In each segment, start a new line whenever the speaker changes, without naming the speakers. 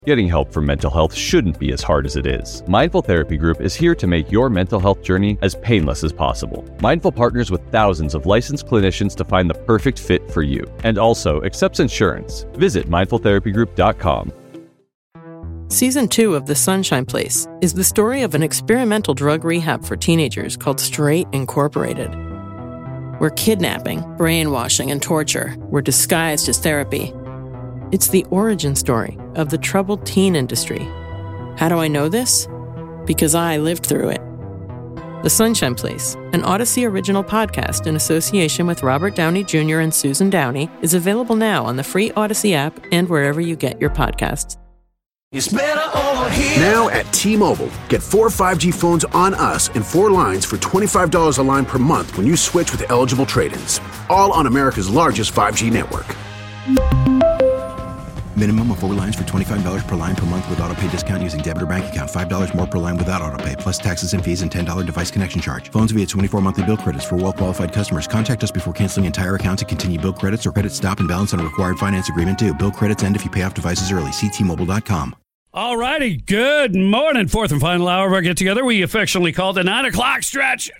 Getting help for mental health shouldn't be as hard as it is. Mindful Therapy Group is here to make your mental health journey as painless as possible. Mindful partners with thousands of licensed clinicians to find the perfect fit for you, and also accepts insurance. Visit mindfultherapygroup.com.
Season 2 of The Sunshine Place is the story of an experimental drug rehab for teenagers called Straight Incorporated, where kidnapping, brainwashing, and torture were disguised as therapy. It's the origin story of the troubled teen industry. How do I know this? Because I lived through it. The Sunshine Place, an Odyssey original podcast in association with Robert Downey Jr. and Susan Downey, is available now on the free Odyssey app and wherever you get your podcasts.
It's better over here.
Now at T-Mobile, get 4 5G phones on us and 4 lines for $25 a line per month when you switch with eligible trade-ins. All on America's largest 5G network.
Minimum of 4 lines for $25 per line per month with autopay discount using debit or bank account. $5 more per line without autopay, plus taxes and fees and $10 device connection charge. Phones via 24 monthly bill credits for well-qualified customers. Contact us before canceling entire account to continue bill credits or credit stop and balance on a required finance agreement due. Bill credits end if you pay off devices early. See T-Mobile.com.
All righty. Good morning. Fourth and final hour of our get-together. We affectionately call the 9 o'clock stretch.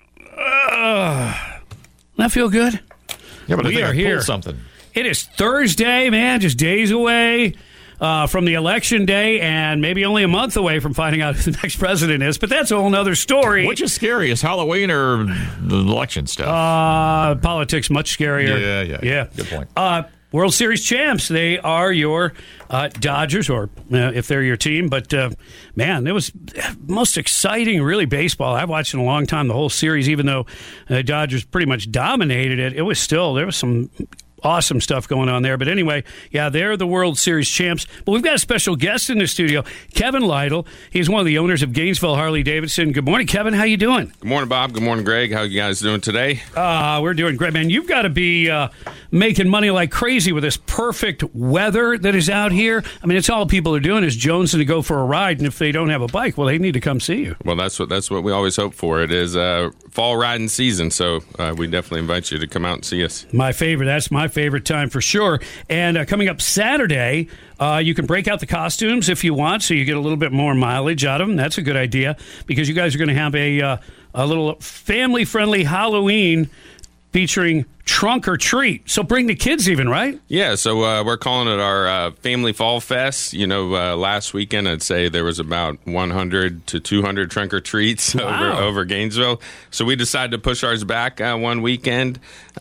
That feel good?
Yeah, but
we are here.
Something.
It is Thursday, man, just days away from the election day and maybe only a month away from finding out who the next president is. But that's a whole other story.
Which is scary, is Halloween or the election stuff?
Politics, much scarier.
Yeah. Good point.
World Series champs. They are your Dodgers, or if they're your team. But, man, it was most exciting, really, baseball I've watched in a long time, the whole series, even though Dodgers pretty much dominated it. It was still, there was some awesome stuff going on there. But anyway, yeah, they're the World Series champs. But we've got a special guest in the studio, Kevin Lytle. He's one of the owners of Gainesville Harley-Davidson. Good morning, Kevin. How you doing?
Good morning, Bob. Good morning, Greg. How you guys doing today?
We're doing great, man. You've got to be making money like crazy with this perfect weather that is out here. I mean, it's all people are doing is jonesing to go for a ride, and if they don't have a bike, well, they need to come see you.
Well, that's what we always hope for. It is fall riding season, so we definitely invite you to come out and see us.
My favorite. That's my favorite time for sure. And coming up Saturday, you can break out the costumes if you want, so you get a little bit more mileage out of them. That's a good idea, because you guys are going to have a little family-friendly Halloween featuring Trunk or Treat. So bring the kids even, right?
Yeah, so we're calling it our Family Fall Fest. You know, last weekend I'd say there was about 100 to 200 Trunk or Treats over Gainesville. So we decided to push ours back one weekend.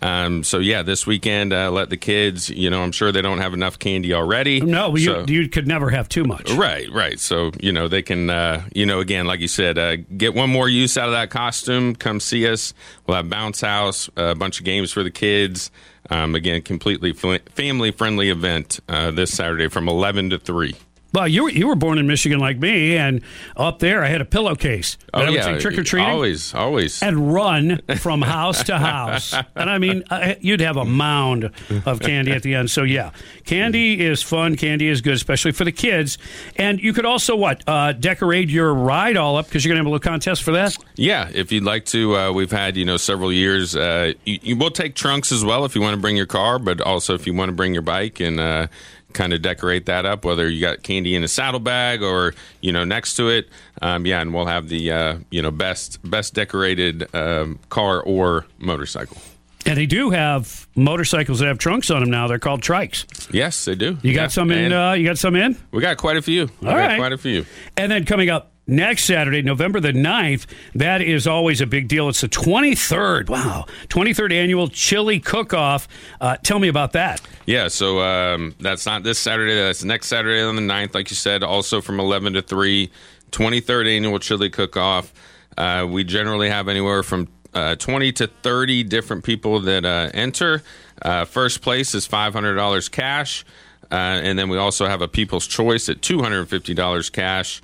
So yeah, this weekend, let the kids, you know, I'm sure they don't have enough candy already.
No, you could never have too much.
Right. So, you know, they can, again, like you said, get one more use out of that costume. Come see us. We'll have Bounce House, a bunch of games for the kids. Again, completely family-friendly event this Saturday from 11 to 3.
Well, you were born in Michigan like me, and up there I had a pillowcase.
I would
say trick-or-treating.
Always.
And run from house to house. And I mean, you'd have a mound of candy at the end. So, yeah, candy is fun. Candy is good, especially for the kids. And you could also, decorate your ride all up, because you're going to have a little contest for that?
Yeah, if you'd like to. We've had, several years. You will take trunks as well if you want to bring your car, but also if you want to bring your bike and kind of decorate that up, whether you got candy in a saddlebag or next to it. And we'll have the best decorated car or motorcycle.
And they do have motorcycles that have trunks on them now. They're called trikes.
Yes, they do.
You got some in? You got some in?
We got quite a few. Quite a few. And
then coming up next Saturday, November the 9th, that is always a big deal. It's the 23rd. Wow. 23rd annual Chili Cook-Off. Tell me about that.
Yeah, so that's not this Saturday. That's next Saturday on the 9th, like you said, also from 11 to 3. 23rd annual Chili Cook-Off. We generally have anywhere from 20 to 30 different people that enter. First place is $500 cash. And then we also have a People's Choice at $250 cash.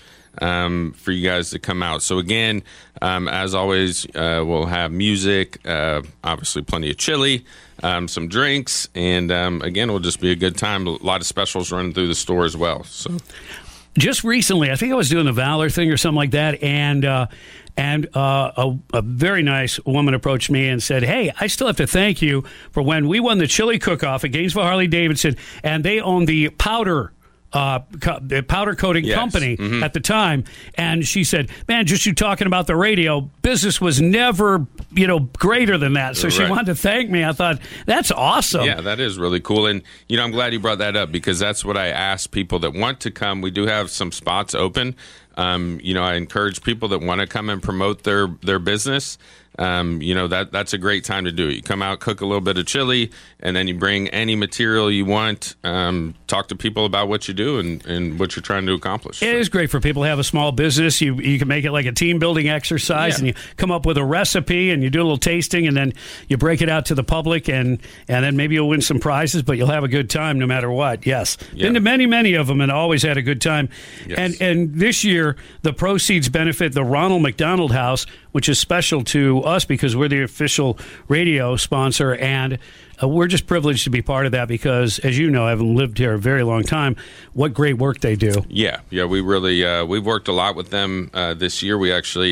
For you guys to come out. So again, as always, we'll have music, obviously plenty of chili, some drinks, and again, it'll just be a good time. A lot of specials running through the store as well. So,
just recently, I think I was doing the Valor thing or something like that, and a very nice woman approached me and said, "Hey, I still have to thank you for when we won the Chili Cook-Off at Gainesville Harley-Davidson, and they own the powder powder coating company at the time, and she said, "Man, just you talking about the radio business was never, greater than that." So she wanted to thank me. I thought that's awesome.
Yeah, that is really cool, and I'm glad you brought that up because that's what I ask people that want to come. We do have some spots open. I encourage people that want to come and promote their business. That's a great time to do it. You come out, cook a little bit of chili, and then you bring any material you want. Talk to people about what you do and what you're trying to accomplish.
It is great for people to have a small business. You can make it like a team building exercise, and you come up with a recipe, and you do a little tasting, and then you break it out to the public, and then maybe you'll win some prizes, but you'll have a good time no matter what. Yes, been to many of them, and always had a good time.
Yes.
And this year, the proceeds benefit the Ronald McDonald House, which is special to us because we're the official radio sponsor, and we're just privileged to be part of that because, as you know, having lived here a very long time, what great work they do.
Yeah, we really we've worked a lot with them this year. We actually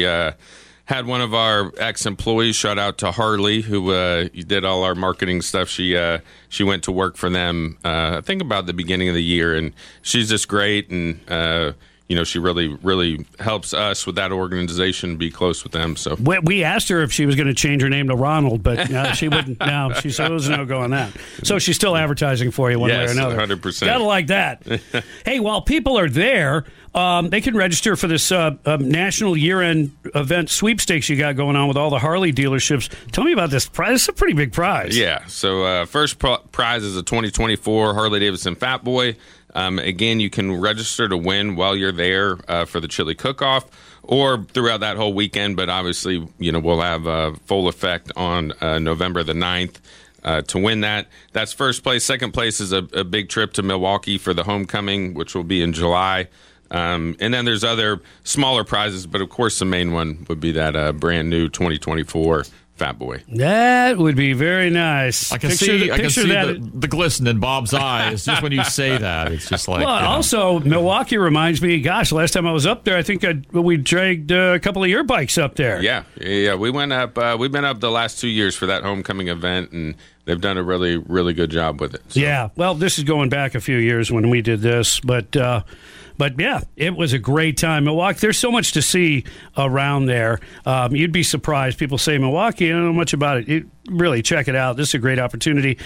had one of our ex-employees, shout out to Harley, who did all our marketing stuff. She went to work for them, I think about the beginning of the year, and she's just great, and she really helps us with that organization, be close with them. So
we asked her if she was going to change her name to Ronald, but she wouldn't. No, she said there was no go on that. So she's still advertising for you one way or another.
100%.
Gotta like that. Hey, while people are there, they can register for this national year-end event sweepstakes you got going on with all the Harley dealerships. Tell me about this prize. It's a pretty big prize.
Yeah. So first prize is a 2024 Harley-Davidson Fat Boy. Again, you can register to win while you're there for the chili cook-off or throughout that whole weekend. But obviously, we'll have full effect on November the 9th to win that. That's first place. Second place is a big trip to Milwaukee for the homecoming, which will be in July. And then there's other smaller prizes, but of course the main one would be that brand new 2024 Fat Boy.
That would be very nice.
I can see the glisten in Bob's eyes just when you say that. It's just like.
Well, also Milwaukee reminds me. Gosh, last time I was up there, I think we dragged a couple of your bikes up there.
Yeah. We went up. We've been up the last 2 years for that homecoming event, and they've done a really, really good job with it. So.
Yeah. Well, this is going back a few years when we did this, but yeah, it was a great time. Milwaukee, there's so much to see around there. You'd be surprised. People say Milwaukee, I don't know much about it. Really, check it out. This is a great opportunity.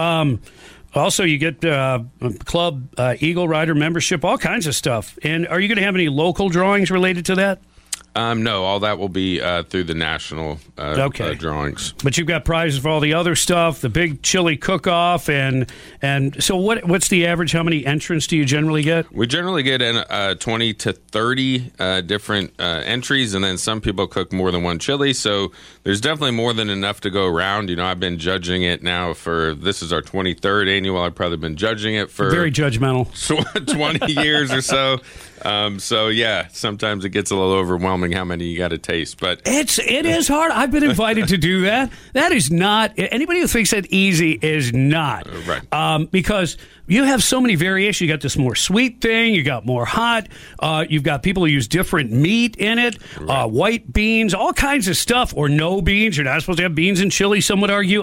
Also, you get Club Eagle Rider membership, all kinds of stuff. And are you going to have any local drawings related to that?
No, all that will be through the national drawings.
But you've got prizes for all the other stuff, the big chili cook-off, and so what's the average? How many entrants do you generally get?
We generally get 20 to 30 different entries, and then some people cook more than one chili, so there's definitely more than enough to go around. I've been judging it now this is our 23rd annual. I've probably been judging it for...
Very judgmental.
20 years or so. So yeah, sometimes it gets a little overwhelming how many you got to taste, but
it is hard. I've been invited to do that. That is not anybody who thinks that easy is not
right.
Because you have so many variations. You got this more sweet thing. You got more hot. You've got people who use different meat in it, white beans, all kinds of stuff, or no beans. You're not supposed to have beans in chili. Some would argue.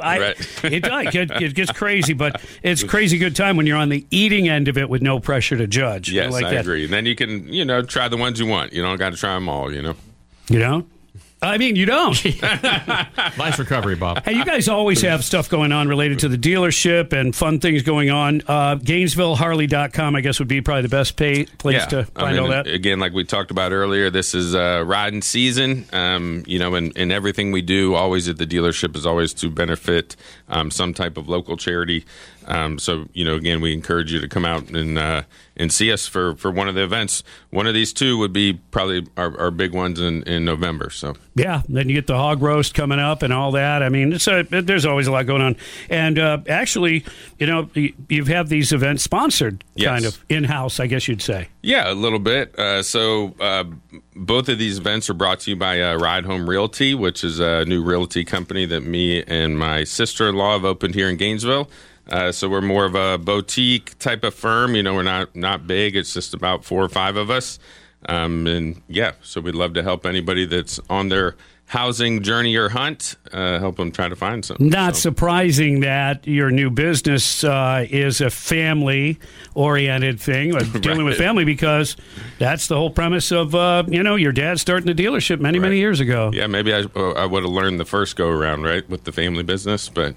It gets crazy, but it's crazy good time when you're on the eating end of it with no pressure to judge.
Yes, I agree. And then you can try the ones you want. You don't got to try them all. You
don't? I mean, you don't.
Nice recovery, Bob.
Hey, you guys always have stuff going on related to the dealership and fun things going on. GainesvilleHarley.com, I guess, would be probably the best place to find all that.
Again, like we talked about earlier, this is riding season. And everything we do always at the dealership is always to benefit some type of local charity. Again, we encourage you to come out and see us for one of the events. One of these two would be probably our big ones in November. So
yeah, then you get the hog roast coming up and all that. I mean, there's always a lot going on. And actually, you have these events sponsored kind of in-house, I guess you'd say.
Yeah, a little bit. So both of these events are brought to you by Ride Home Realty, which is a new realty company that me and my sister-in-law have opened here in Gainesville. So we're more of a boutique type of firm. We're not big. It's just about 4 or 5 of us. So we'd love to help anybody that's on their housing journey or hunt, help them try to find something.
Not surprising that your new business is a family-oriented thing, dealing with family, because that's the whole premise of, your dad starting the dealership many years ago.
Yeah, maybe I would have learned the first go-around, right, with the family business, but...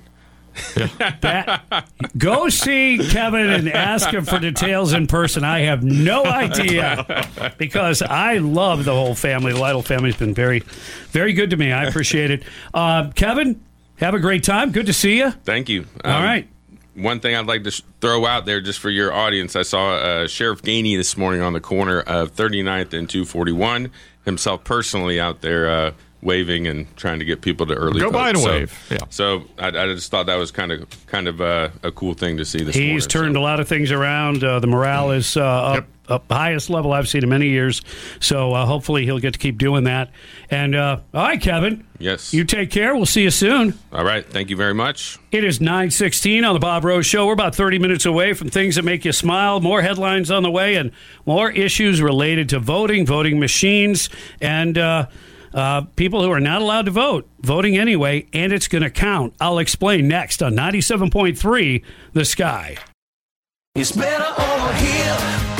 Go see Kevin and ask him for details in person. I have no idea, because I love the whole family. The Lytle family's been very, very good to me. I appreciate it. Kevin, have a great time. Good to see you.
Thank you.
All right.
One thing I'd like to throw out there just for your audience, I saw Sheriff Gainey this morning on the corner of 39th and 241, himself personally out there waving and trying to get people to early
go
vote.
by and wave. Yeah.
So I just thought that was kind of a cool thing to see this morning.
He's turned a lot of things around. The morale is up highest level I've seen in many years. So hopefully he'll get to keep doing that. And all right, Kevin.
Yes.
You take care. We'll see you soon.
All right. Thank you very much.
It is 9:16 on the Bob Rose Show. We're about 30 minutes away from things that make you smile. More headlines on the way, and more issues related to voting machines, and people who are not allowed to vote, voting anyway, and it's going to count. I'll explain next on 97.3 The Sky.
It's better over here.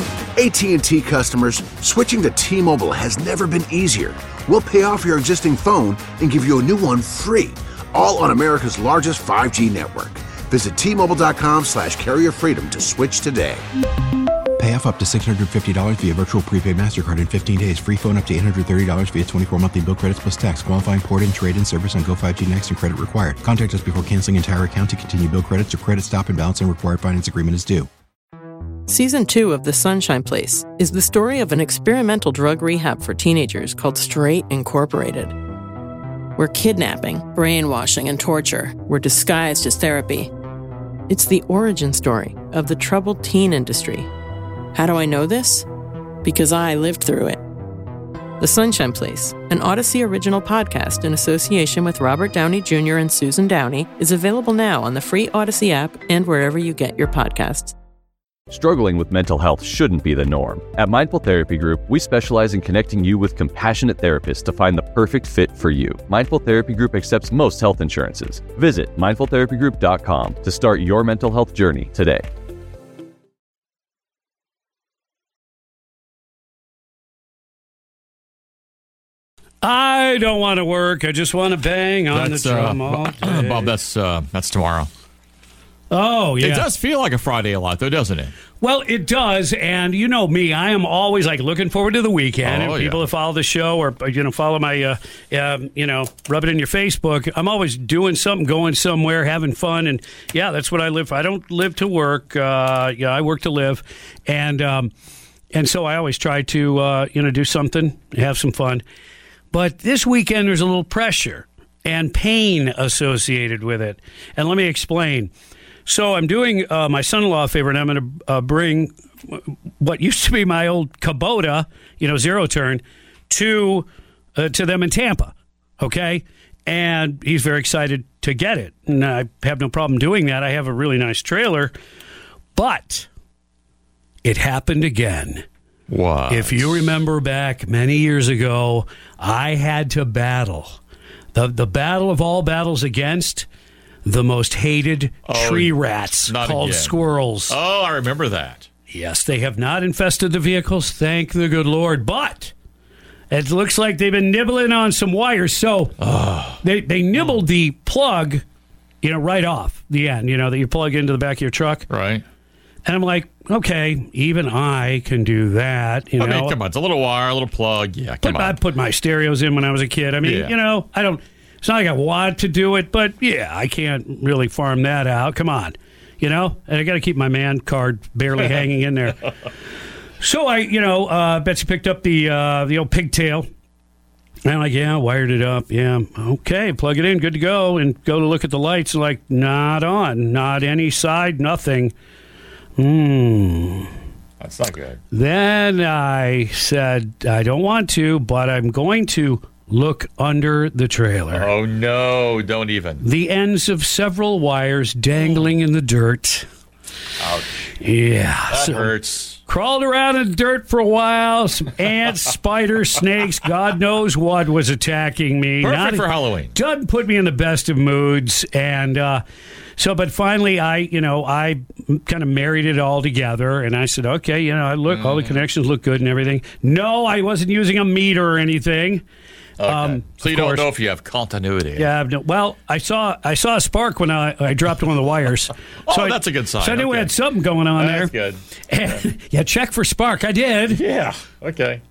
AT&T customers, switching to T-Mobile has never been easier. We'll pay off your existing phone and give you a new one free, all on America's largest 5G network. Visit T-Mobile.com/carrier freedom to switch today.
Pay off up to $650 via virtual prepaid MasterCard in 15 days. Free phone up to $830 via 24 monthly bill credits plus tax. Qualifying port-in, trade-in service on Go 5G Next and credit required. Contact us before canceling entire account to continue bill credits or credit stop and balance and required finance agreement is due.
Season 2 of The Sunshine Place is the story of an experimental drug rehab for teenagers called Straight Incorporated, where kidnapping, brainwashing, and torture were disguised as therapy. It's the origin story of the troubled teen industry. How do I know this? Because I lived through it. The Sunshine Place, an Odyssey original podcast in association with Robert Downey Jr. and Susan Downey, is available now on the free Odyssey app and wherever you get your podcasts.
Struggling with mental health shouldn't be the norm. At Mindful Therapy Group, we specialize in connecting you with compassionate therapists to find the perfect fit for you. Mindful Therapy Group accepts most health insurances. Visit mindfultherapygroup.com to start your mental health journey today.
I don't want to work. I just want to bang on the drum all day.
Bob, that's tomorrow.
Oh, yeah.
It does feel like a Friday a lot, though, doesn't it?
Well, it does, and you know me, I am always looking forward to the weekend. And people that follow the show or follow my rub it in your Facebook, I'm always doing something, going somewhere, having fun, and that's what I live for. I don't live to work. I work to live, and so I always try to do something, have some fun. But this weekend there's a little pressure and pain associated with it, and let me explain. So I'm doing my son-in-law a favor, and I'm going to bring what used to be my old Kubota, zero turn, to them in Tampa, okay? And he's very excited to get it, and I have no problem doing that. I have a really nice trailer, but it happened again.
What?
If you remember back many years ago, I had to battle the battle of all battles against the most hated tree rats called squirrels.
Oh, I remember that.
Yes, they have not infested the vehicles, thank the good Lord, but it looks like they've been nibbling on some wires. So they nibbled the plug, right off the end, that you plug into the back of your truck.
Right.
And I'm like, okay, even I can do that.
I mean, come on, it's a little wire, a little plug. Yeah, come on.
I put my stereos in when I was a kid. I mean, I don't. It's not like I want to do it, but I can't really farm that out. Come on, and I got to keep my man card barely hanging in there. So Betsy picked up the old pigtail. And I'm like, wired it up. Yeah, okay, plug it in, good to go, and go to look at the lights. And not on, not any side, nothing.
That's not good.
Then I said, I don't want to, but I'm going to look under the trailer.
Oh, no, don't even.
The ends of several wires dangling in the dirt.
Ouch.
Yeah.
That hurts.
Of crawled around in the dirt for a while. Some ants, spiders, snakes, God knows what was attacking me.
Perfect for Halloween.
Doesn't put me in the best of moods. And but finally I kind of married it all together. And I said, okay, all the connections look good and everything. No, I wasn't using a meter or anything.
Okay. So you don't know if you have continuity.
Yeah. No, well, I saw a spark when I dropped one of the wires.
That's a good sign.
So I knew we had something going on there.
That's good.
And, yeah, check for spark. I did.
Yeah. Okay.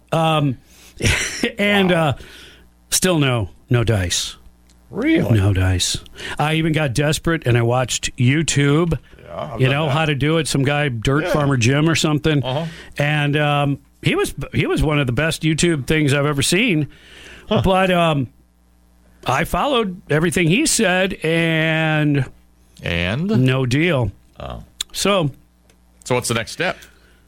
And still no dice.
Really?
No dice. I even got desperate and I watched YouTube.
Yeah,
how to do it. Some guy, Dirt Farmer Jim or something.
Uh-huh.
And he was one of the best YouTube things I've ever seen. Huh. But I followed everything he said, and no deal.
Oh.
So
what's the next step?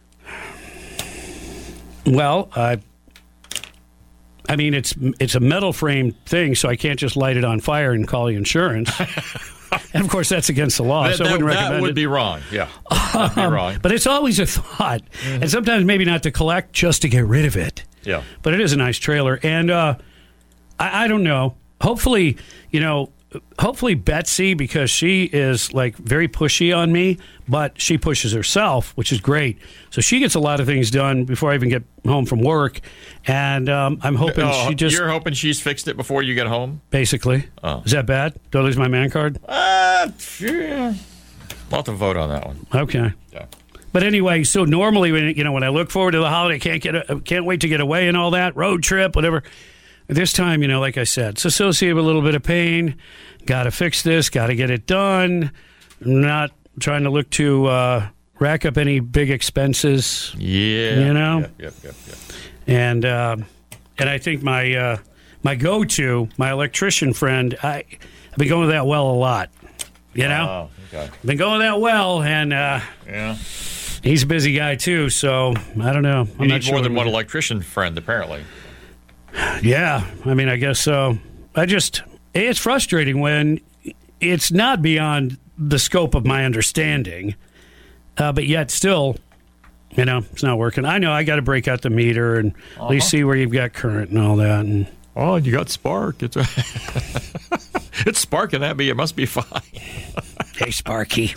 Well, I mean, it's a metal frame thing, so I can't just light it on fire and call the insurance. And of course, that's against the law, so I wouldn't recommend it.
That would be wrong. Yeah, that'd be wrong.
But it's always a thought, and sometimes maybe not to collect, just to get rid of it.
Yeah.
But it is a nice trailer, and I don't know. Hopefully, hopefully Betsy, because she is like very pushy on me, but she pushes herself, which is great. So she gets a lot of things done before I even get home from work, and I'm hoping she just.
You're hoping she's fixed it before you get home.
Basically.
Oh.
Is that bad? Do I lose my man card?
Yeah. I'll have to vote on that one.
Okay.
Yeah.
But anyway, so normally when I look forward to the holiday, can't wait to get away and all that, road trip, whatever. This time, like I said, it's associated with a little bit of pain. Got to fix this. Got to get it done. Not trying to look to rack up any big expenses.
Yeah. Yep.
And I think my go-to, my electrician friend, I've been going with that well a lot.
Oh, okay.
Been going that well, and
yeah.
He's a busy guy too, so I don't know.
You need more than one electrician friend, apparently.
Yeah, I mean, I guess so. It's frustrating when it's not beyond the scope of my understanding, but yet still, it's not working. I know I got to break out the meter and at least see where you've got current and all that. And
you got spark. It's it's sparking at me. It must be fine.
Hey, Sparky.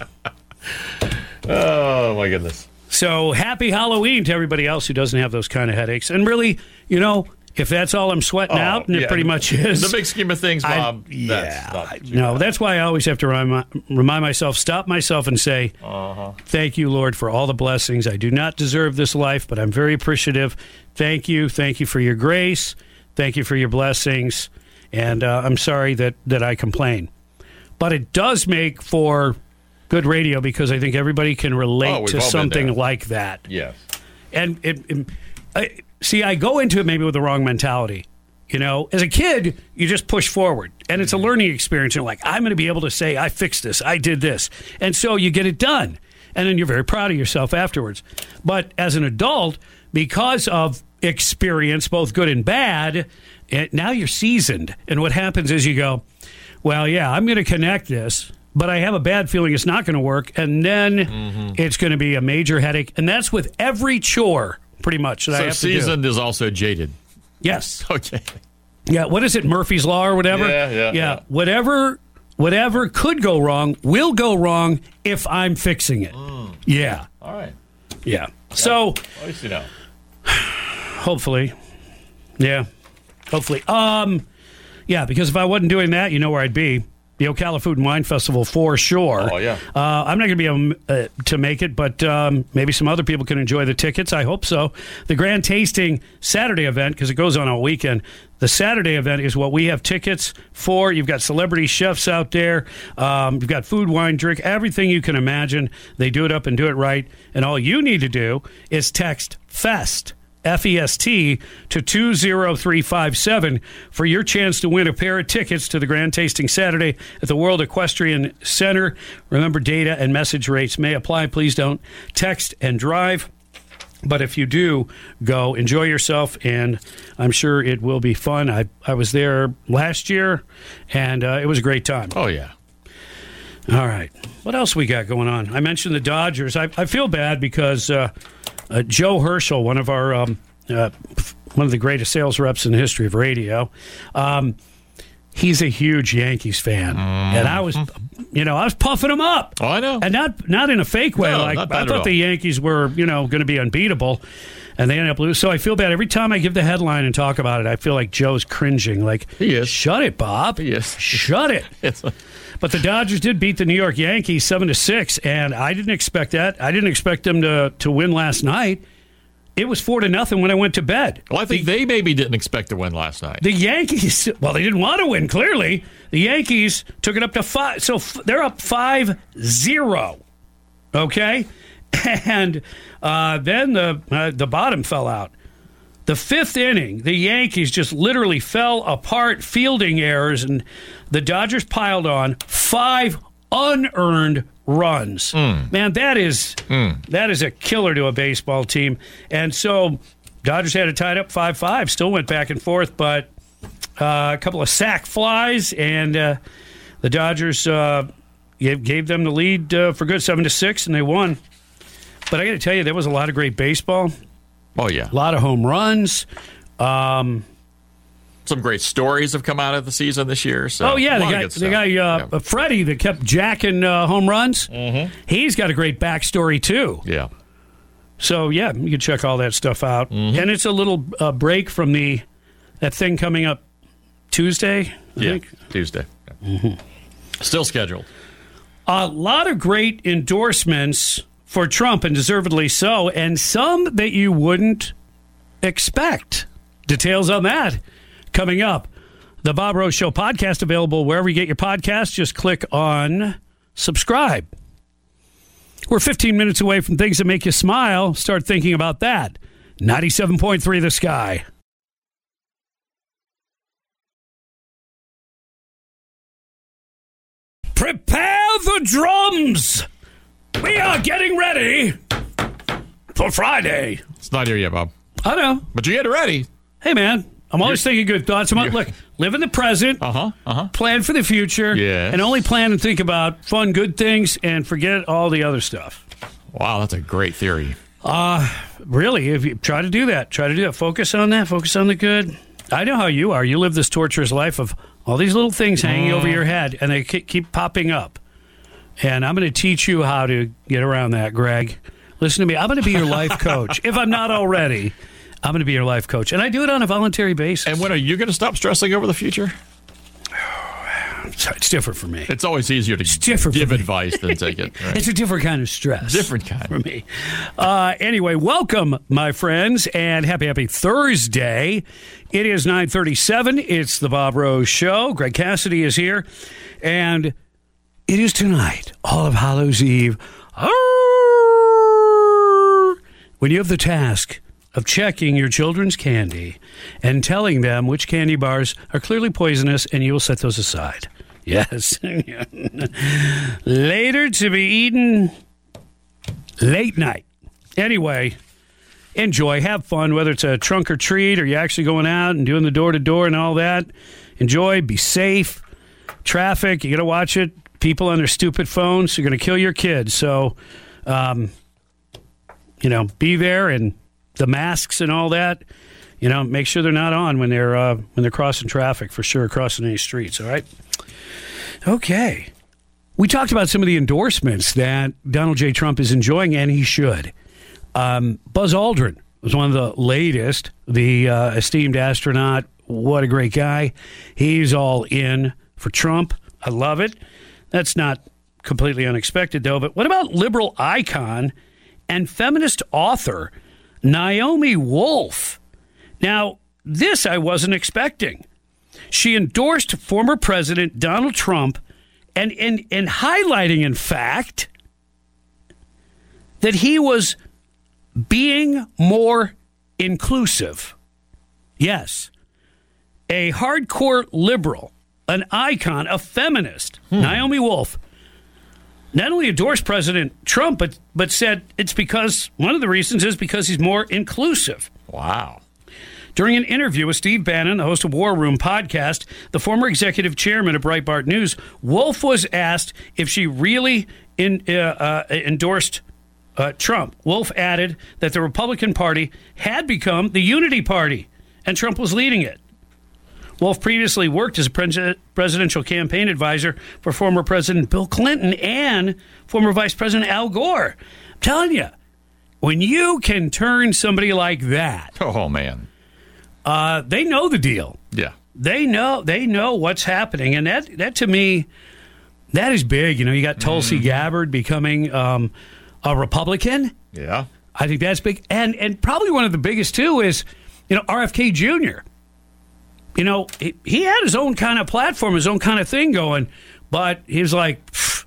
Oh, my goodness.
So happy Halloween to everybody else who doesn't have those kind of headaches. And really, if that's all I'm sweating out, and it pretty much is.
The big scheme of things, Bob.
That's why I always have to remind myself, stop myself and say, thank you, Lord, for all the blessings. I do not deserve this life, but I'm very appreciative. Thank you. Thank you for your grace. Thank you for your blessings. And I'm sorry that I complain. But it does make for good radio because I think everybody can relate to something like that.
Yes.
And I go into it maybe with the wrong mentality. As a kid, you just push forward, and it's a learning experience. You're like, I'm going to be able to say, I fixed this, I did this. And so you get it done, and then you're very proud of yourself afterwards. But as an adult, because of experience, both good and bad, now you're seasoned. And what happens is you go, well, yeah, I'm going to connect this, but I have a bad feeling it's not going to work, and then it's going to be a major headache. And that's with every chore. Pretty much.
So seasoned is also jaded.
Yes.
Okay.
Yeah. What is it? Murphy's Law or whatever?
Yeah.
Whatever could go wrong will go wrong if I'm fixing it. Yeah.
All right.
Yeah. So.
At least you know.
Hopefully. Yeah. Hopefully. Yeah. Because if I wasn't doing that, you know where I'd be. The Ocala Food and Wine Festival for sure.
Oh, yeah.
I'm not going to be able to make it, but maybe some other people can enjoy the tickets. I hope so. The Grand Tasting Saturday event, because it goes on all weekend, the Saturday event is what we have tickets for. You've got celebrity chefs out there. You've got food, wine, drink, everything you can imagine. They do it up and do it right. And all you need to do is text FEST. FEST to 20357 for your chance to win a pair of tickets to the Grand Tasting Saturday at the World Equestrian Center. Remember, data and message rates may apply. Please don't text and drive. But if you do, go enjoy yourself, and I'm sure it will be fun. I was there last year, and it was a great time.
Oh, yeah.
All right. What else we got going on? I mentioned the Dodgers. I feel bad because Joe Herschel, one of the greatest sales reps in the history of radio. He's a huge Yankees fan, and I was puffing him up.
Oh, I know,
and not in a fake way.
No,
like
not bad
I
at
thought
all.
the Yankees were, going to be unbeatable, and they ended up losing. So I feel bad every time I give the headline and talk about it. I feel like Joe's cringing. Like,
he is.
Shut it, Bob.
He is.
Shut it. But the Dodgers did beat the New York Yankees 7-6, and I didn't expect that. I didn't expect them to win last night. It was 4-0 when I went to bed.
Well, I think they maybe didn't expect to win last night.
The Yankees, well, they didn't want to win, clearly. The Yankees took it up to 5. So they're up 5-0. Okay? And then the bottom fell out. The fifth inning, the Yankees just literally fell apart, fielding errors, and the Dodgers piled on 5 unearned runs. Man, that is a killer to a baseball team. And so Dodgers had it tied up 5-5, still went back and forth, but a couple of sac flies, and the Dodgers gave them the lead for good, 7-6, and they won. But I got to tell you, there was a lot of great baseball.
Oh, yeah.
A lot of home runs.
Some great stories have come out of the season this year. So
Oh, yeah, the guy Freddie that kept jacking home runs. He's got a great backstory, too.
Yeah.
So, yeah, you can check all that stuff out. And it's a little break from that thing coming up Tuesday, I think.
Tuesday. Yeah. Still scheduled.
A lot of great endorsements for Trump, and deservedly so, and some that you wouldn't expect. Details on that coming up. The Bob Rose Show podcast available wherever you get your podcasts. Just click on subscribe. We're 15 minutes away from things that make you smile. Start thinking about that. 97.3 The Sky. Prepare the drums. We are getting ready for Friday.
It's not here yet, Bob.
I know.
But you get it ready.
Hey, man. I'm always thinking good thoughts. Look, live in the present. Plan for the future.
Yes.
And only plan and think about fun, good things, and forget all the other stuff.
Wow, that's a great theory.
Really, if you try to do that. Focus on that. Focus on the good. I know how you are. You live this torturous life of all these little things hanging over your head, and they keep popping up. And I'm going to teach you how to get around that, Greg. Listen to me. I'm going to be your life coach. If I'm not already, I'm going to be your life coach. And I do it on a voluntary basis.
And when are you going to stop stressing over the future?
It's different for me.
It's always easier to give advice than take it. Right?
It's a different kind of stress.
Different kind.
For me. Anyway, welcome, my friends, and happy Thursday. It is 9:37. It's the Bob Rose Show. Greg Cassidy is here. And it is tonight, All of Hallows Eve. When you have the task of checking your children's candy and telling them which candy bars are clearly poisonous, and you will set those aside. Yes. Later to be eaten late night. Anyway, enjoy. Have fun, whether it's a trunk or treat or you're actually going out and doing the door-to-door and all that. Enjoy. Be safe. Traffic, you got to watch it. People on their stupid phones are going to kill your kids. So, be there, and the masks and all that. Make sure they're not on when they're crossing traffic, for sure, crossing any streets. All right. Okay. We talked about some of the endorsements that Donald J. Trump is enjoying, and he should. Buzz Aldrin was one of the latest. The esteemed astronaut. What a great guy. He's all in for Trump. I love it. That's not completely unexpected, though. But what about liberal icon and feminist author Naomi Wolf? Now, this I wasn't expecting. She endorsed former President Donald Trump and highlighting, in fact, that he was being more inclusive. Yes. A hardcore liberal, an icon, a feminist, Naomi Wolf, not only endorsed President Trump, but said it's because, one of the reasons is because he's more inclusive.
Wow.
During an interview with Steve Bannon, the host of War Room podcast, the former executive chairman of Breitbart News, Wolf was asked if she really endorsed Trump. Wolf added that the Republican Party had become the unity party, and Trump was leading it. Wolf previously worked as a presidential campaign advisor for former President Bill Clinton and former Vice President Al Gore. I'm telling you, when you can turn somebody like that,
oh man,
they know the deal.
Yeah,
they know what's happening, and that to me, that is big. You got Tulsi Gabbard becoming a Republican.
Yeah,
I think that's big, and probably one of the biggest too is RFK Jr. He had his own kind of platform, his own kind of thing going, but he was like,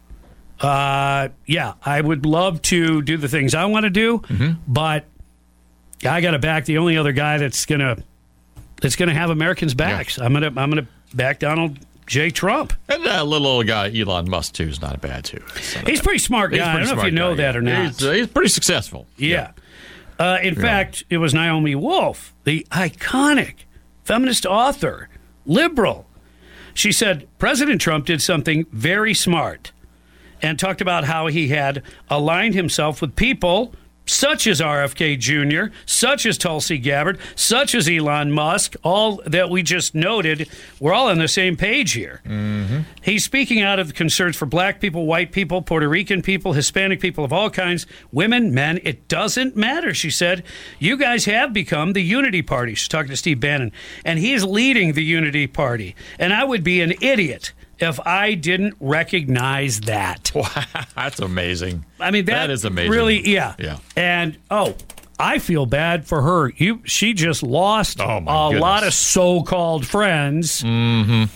yeah, I would love to do the things I want to do, but I got to back the only other guy that's gonna have Americans' backs. Yeah. I'm gonna back Donald J. Trump.
And that little old guy, Elon Musk, too, is not bad, too.
He's a pretty smart guy. I don't know if you know that or not.
He's pretty successful.
Yeah. In fact, it was Naomi Wolf, the iconic feminist author, liberal. She said President Trump did something very smart and talked about how he had aligned himself with people such as RFK Jr., such as Tulsi Gabbard, such as Elon Musk, all that we just noted. We're all on the same page here. He's speaking out of the concerns for black people, white people, Puerto Rican people, Hispanic people of all kinds, women, men. It doesn't matter, she said. You guys have become the unity party. She's talking to Steve Bannon. And he's leading the unity party. And I would be an idiot if I didn't recognize that.
Wow, that's amazing.
I mean, that
is amazing.
Really, yeah. And, I feel bad for her. She just lost a lot of so-called friends. You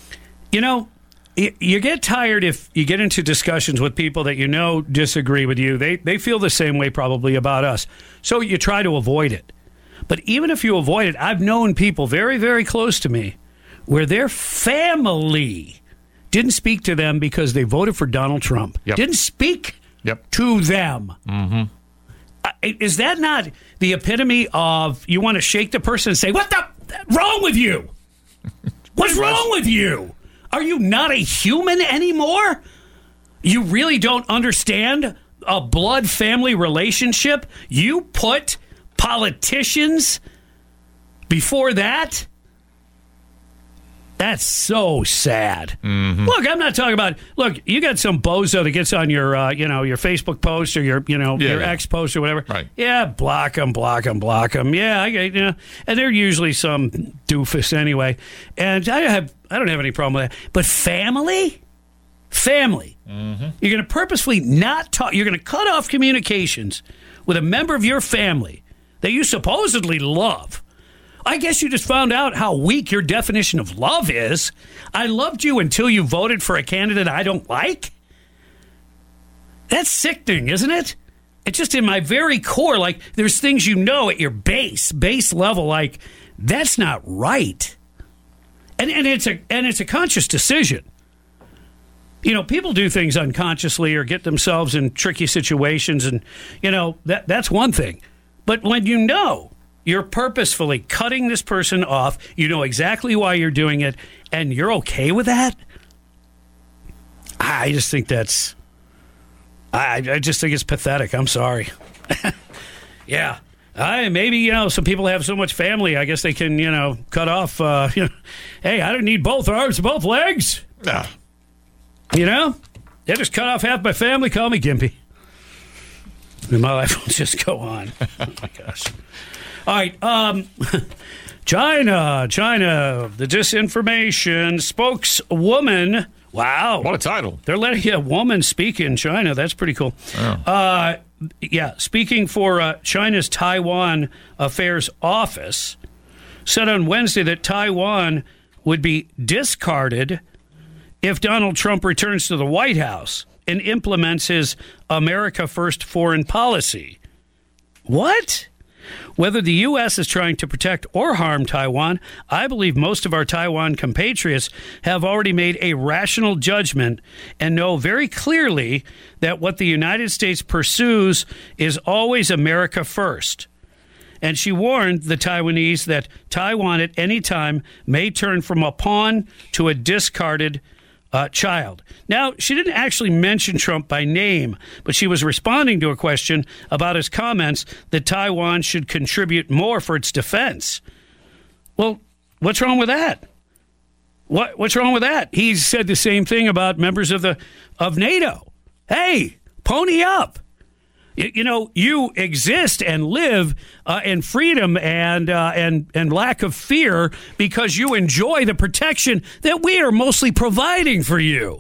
get tired if you get into discussions with people that disagree with you. They feel the same way probably about us. So you try to avoid it. But even if you avoid it, I've known people very, very close to me where their family didn't speak to them because they voted for Donald Trump. Didn't speak to them. Is that not the epitome of you want to shake the person and say, what the wrong with you? What's wrong with you? Are you not a human anymore? You really don't understand a blood family relationship? You put politicians before that? That's so sad. Look, I'm not talking about. Look, you got some bozo that gets on your, your Facebook post or your, your ex post or whatever.
Right.
Yeah, block them. Yeah, and they're usually some doofus anyway. And I don't have any problem with that. But family, you're going to purposefully not talk. You're going to cut off communications with a member of your family that you supposedly love. I guess you just found out how weak your definition of love is. I loved you until you voted for a candidate I don't like? That's sickening, isn't it? It's just in my very core, like there's things at your base level, like that's not right. And it's a conscious decision. People do things unconsciously or get themselves in tricky situations, and that's one thing. But when you're purposefully cutting this person off. You know exactly why you're doing it, and you're okay with that? I just think that's... I just think it's pathetic. I'm sorry. Yeah. Maybe, some people have so much family, I guess they can, cut off, hey, I don't need both arms, both legs.
No.
They just cut off half my family, call me Gimpy. And my life will just go on. Oh, my gosh. All right, China, the disinformation spokeswoman. Wow.
What a title.
They're letting a woman speak in China. That's pretty cool. Oh. Speaking for China's Taiwan Affairs Office, said on Wednesday that Taiwan would be discarded if Donald Trump returns to the White House and implements his America First foreign policy. What? Whether the U.S. is trying to protect or harm Taiwan, I believe most of our Taiwan compatriots have already made a rational judgment and know very clearly that what the United States pursues is always America first. And she warned the Taiwanese that Taiwan at any time may turn from a pawn to a discarded child. Now, she didn't actually mention Trump by name, but she was responding to a question about his comments that Taiwan should contribute more for its defense. Well, what's wrong with that? What's wrong with that? He's said the same thing about members of NATO. Hey, pony up. You know, you exist and live in freedom and lack of fear because you enjoy the protection that we are mostly providing for you.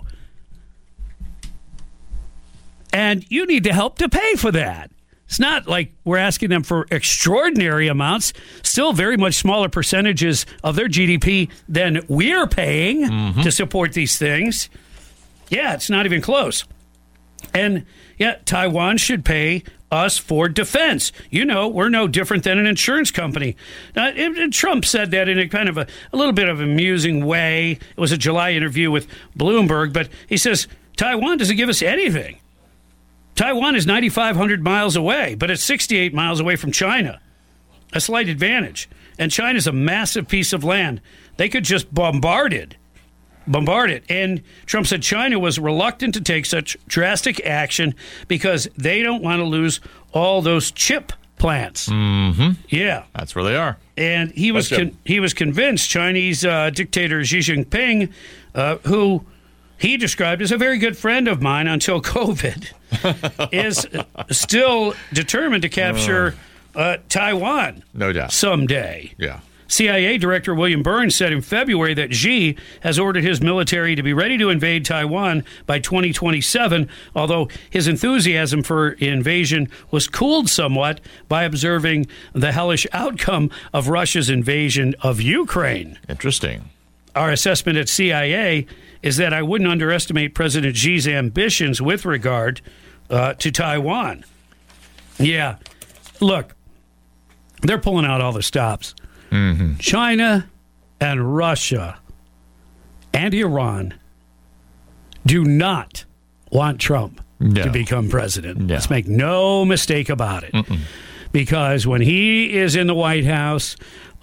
And you need to help to pay for that. It's not like we're asking them for extraordinary amounts, still very much smaller percentages of their GDP than we're paying to support these things. Yeah, it's not even close. And yeah, Taiwan should pay us for defense. You know, we're no different than an insurance company. And Trump said that in a kind of a little bit of an amusing way. It was a July interview with Bloomberg, but he says Taiwan doesn't give us anything. Taiwan is 9,500 miles away, but it's 68 miles away from China. A slight advantage. And China's a massive piece of land. They could just bombard it. And Trump said China was reluctant to take such drastic action because they don't want to lose all those chip plants. Yeah.
That's where they are.
And he was convinced Chinese dictator Xi Jinping, who he described as a very good friend of mine until COVID, is still determined to capture Taiwan.
No doubt.
Someday.
Yeah.
CIA Director William Burns said in February that Xi has ordered his military to be ready to invade Taiwan by 2027, although his enthusiasm for invasion was cooled somewhat by observing the hellish outcome of Russia's invasion of Ukraine.
Interesting.
Our assessment at CIA is that I wouldn't underestimate President Xi's ambitions with regard to Taiwan. Yeah, look, they're pulling out all the stops. China and Russia and Iran do not want Trump to become president. No. Let's make no mistake about it. Because when he is in the White House,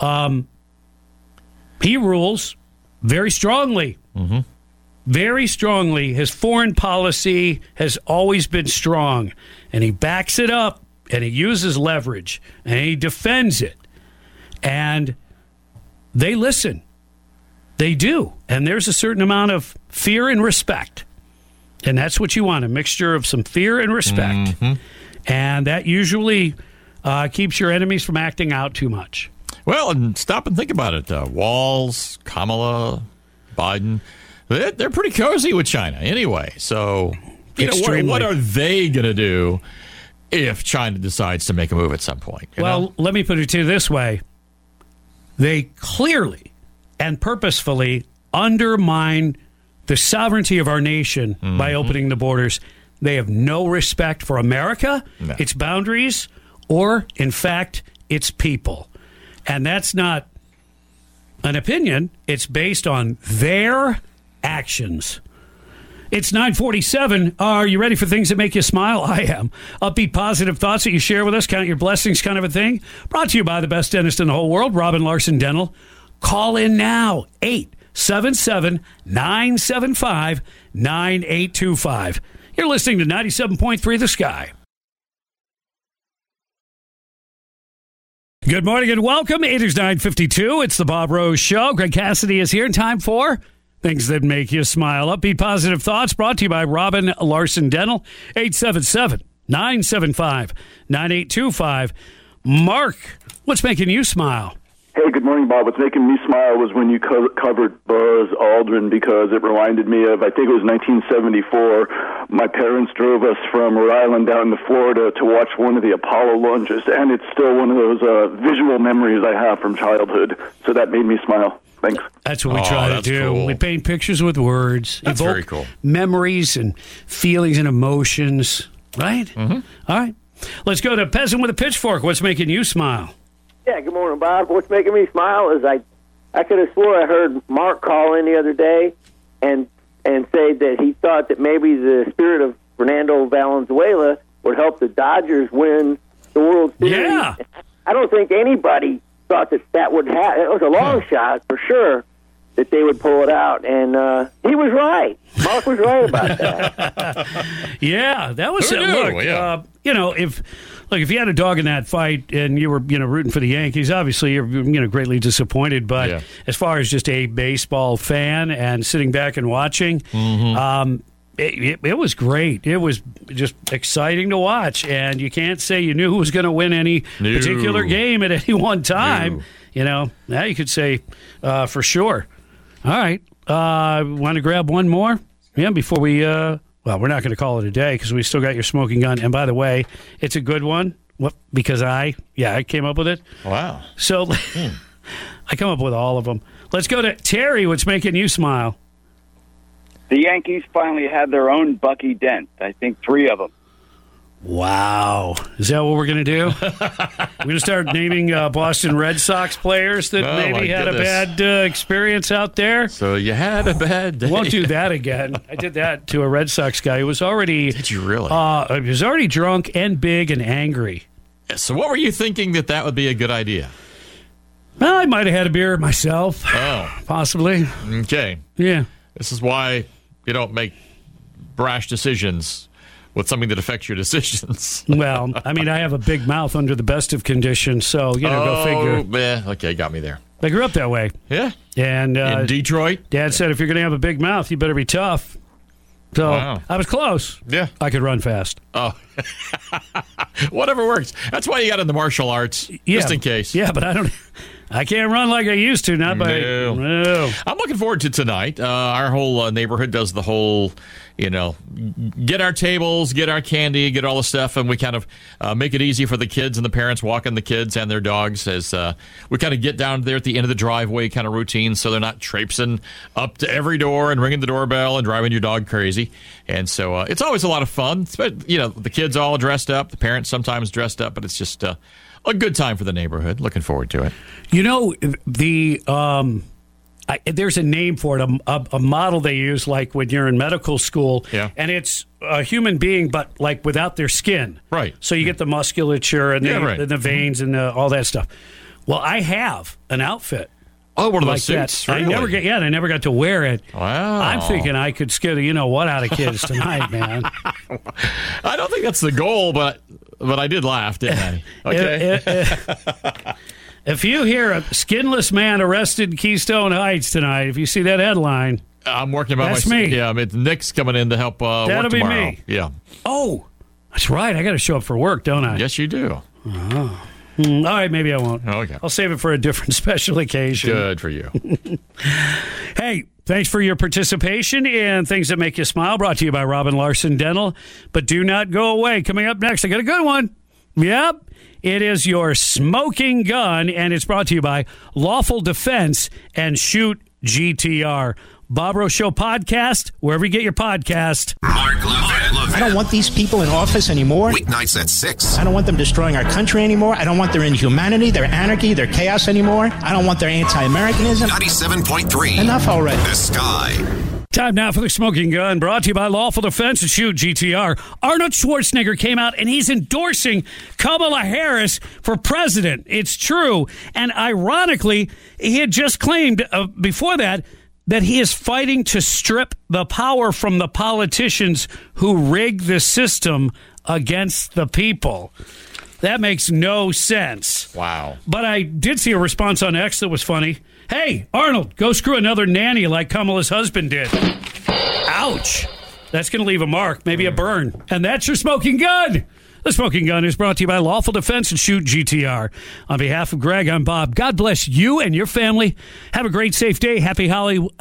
he rules very strongly. Very strongly. His foreign policy has always been strong. And he backs it up, and he uses leverage, and he defends it. And they listen. They do. And there's a certain amount of fear and respect. And that's what you want, a mixture of some fear and respect. And that usually keeps your enemies from acting out too much.
Well, and stop and think about it. Walz, Kamala, Biden, they're pretty cozy with China anyway. So, you know, what are they going to do if China decides to make a move at some point?
Well, let me put it to you this way. They clearly and purposefully undermine the sovereignty of our nation by opening the borders. They have no respect for America, its boundaries, or, in fact, its people. And that's not an opinion. It's based on their actions. It's 9:47. Are you ready for things that make you smile? I am. Upbeat, positive thoughts that you share with us. Count your blessings kind of a thing. Brought to you by the best dentist in the whole world, Robin Larson Dental. Call in now. 877-975-9825. You're listening to 97.3 The Sky. Good morning and welcome. It is 9:52. It's the Bob Rose Show. Greg Cassidy is here in time for things that make you smile. Upbeat, positive thoughts brought to you by Robin Larson Dental. 877-975-9825. Mark, what's making you smile?
Hey, good morning, Bob. What's making me smile was when you covered Buzz Aldrin, because it reminded me of, I think it was 1974, my parents drove us from Rhode Island down to Florida to watch one of the Apollo launches, and it's still one of those visual memories I have from childhood, so that made me smile. Thanks.
That's what we try to do. Cool. We paint pictures with words.
That's very cool.
Memories and feelings and emotions, right? All right. Let's go to Peasant with a Pitchfork. What's making you smile?
Yeah, good morning, Bob. What's making me smile is I could have swore I heard Mark call in the other day and say that he thought that maybe the spirit of Fernando Valenzuela would help the Dodgers win the World Series.
Yeah.
I don't think anybody thought that would happen. It was a long shot, for sure, that they would pull it out, and he was right. Mark was right about that.
Yeah, that was it. Look, if you had a dog in that fight and you were rooting for the Yankees, obviously you're greatly disappointed. But as far as just a baseball fan and sitting back and watching, it was great. It was just exciting to watch, and you can't say you knew who was going to win any particular game at any one time. Now you could say for sure. All right, want to grab one more? Yeah, before we. Well, we're not going to call it a day because we still got your smoking gun. And by the way, it's a good one. What? Because I came up with it.
Wow.
So I come up with all of them. Let's go to Terry. What's making you smile?
The Yankees finally had their own Bucky Dent. I think 3 of them.
Wow. Is that what we're going to do? We're going to start naming Boston Red Sox players that maybe had a bad experience out there.
So you had a bad day.
Won't do that again. I did that to a Red Sox guy who was already...
Did you really?
He was already drunk and big and angry.
So what were you thinking that would be a good idea?
Well, I might have had a beer myself.
Oh.
Possibly.
Okay.
Yeah.
This is why you don't make brash decisions with something that affects your decisions.
Well, I mean, I have a big mouth under the best of conditions, so, go figure.
Yeah, okay, got me there.
I grew up that way.
Yeah?
And
in Detroit?
Dad said, if you're going to have a big mouth, you better be tough. So I was close.
Yeah.
I could run fast.
Oh. Whatever works. That's why you got into martial arts, just in case.
Yeah, but I can't run like I used to. No.
I'm looking forward to tonight. Our whole neighborhood does the whole, get our tables, get our candy, get all the stuff, and we kind of make it easy for the kids and the parents walking the kids and their dogs as we kind of get down there at the end of the driveway kind of routine so they're not traipsing up to every door and ringing the doorbell and driving your dog crazy. And so it's always a lot of fun. The kids all dressed up, the parents sometimes dressed up, but it's just a good time for the neighborhood. Looking forward to it.
There's a name for it, a model they use like when you're in medical school, and it's a human being but like without their skin.
Right.
So you get the musculature and the veins and all that stuff. Well, I have an outfit.
Oh, one of
like
those suits?
That.
Really?
I never got to wear it.
Wow.
I'm thinking I could scare the what out of kids tonight, man.
I don't think that's the goal, but I did laugh, didn't I? Okay.
If you hear a skinless man arrested in Keystone Heights tonight, if you see that headline,
I'm working about
that's me.
Yeah, Nick's coming in to help
That'll
work
be
tomorrow.
me.
Yeah.
Oh, that's right. I got to show up for work, don't I?
Yes, you do.
Oh. All right, maybe I won't.
Okay.
I'll save it for a different special occasion.
Good for you.
Hey, thanks for your participation in Things That Make You Smile, brought to you by Robin Larson Dental. But do not go away. Coming up next, I got a good one. Yep. It is your smoking gun, and it's brought to you by Lawful Defense and Shoot GTR. Bob Rowe Show podcast, wherever you get your podcast.
Mark Levin.
I don't want these people in office anymore.
Weeknights at 6.
I don't want them destroying our country anymore. I don't want their inhumanity, their anarchy, their chaos anymore. I don't want their anti-Americanism.
97.3.
Enough already.
The Sky.
Time now for the smoking gun, brought to you by Lawful Defense and Shoot GTR. Arnold Schwarzenegger came out and he's endorsing Kamala Harris for president. It's true. And ironically, he had just claimed before that he is fighting to strip the power from the politicians who rig the system against the people. That makes no sense.
Wow.
But I did see a response on X that was funny. Hey, Arnold, go screw another nanny like Kamala's husband did. Ouch. That's going to leave a mark, maybe a burn. And that's your smoking gun. The Smoking Gun is brought to you by Lawful Defense and Shoot GTR. On behalf of Greg, I'm Bob. God bless you and your family. Have a great, safe day. Happy Halloween.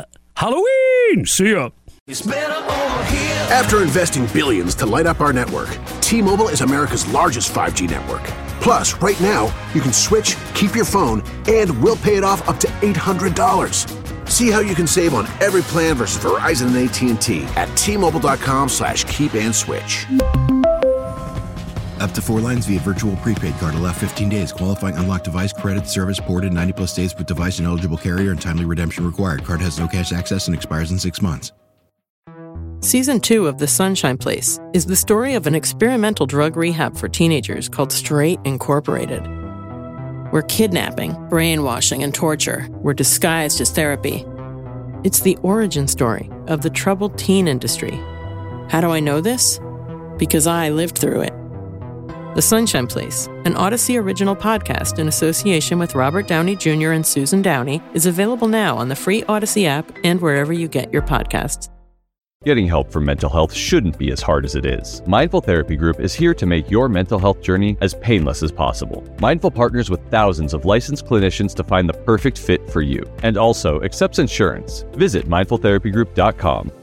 See ya.
It's better over here.
After investing billions to light up our network, T-Mobile is America's largest 5G network. Plus, right now, you can switch, keep your phone, and we'll pay it off up to $800. See how you can save on every plan versus Verizon and AT&T at T-Mobile.com/keep-and-switch.
Up to 4 lines via virtual prepaid card. Allow 15 days. Qualifying unlocked device credit service ported 90-plus days with device and eligible carrier and timely redemption required. Card has no cash access and expires in 6 months.
Season 2 of The Sunshine Place is the story of an experimental drug rehab for teenagers called Straight Incorporated, where kidnapping, brainwashing, and torture were disguised as therapy. It's the origin story of the troubled teen industry. How do I know this? Because I lived through it. The Sunshine Place, an Odyssey original podcast in association with Robert Downey Jr. and Susan Downey, is available now on the free Odyssey app and wherever you get your podcasts.
Getting help for mental health shouldn't be as hard as it is. Mindful Therapy Group is here to make your mental health journey as painless as possible. Mindful partners with thousands of licensed clinicians to find the perfect fit for you, and also accepts insurance. Visit mindfultherapygroup.com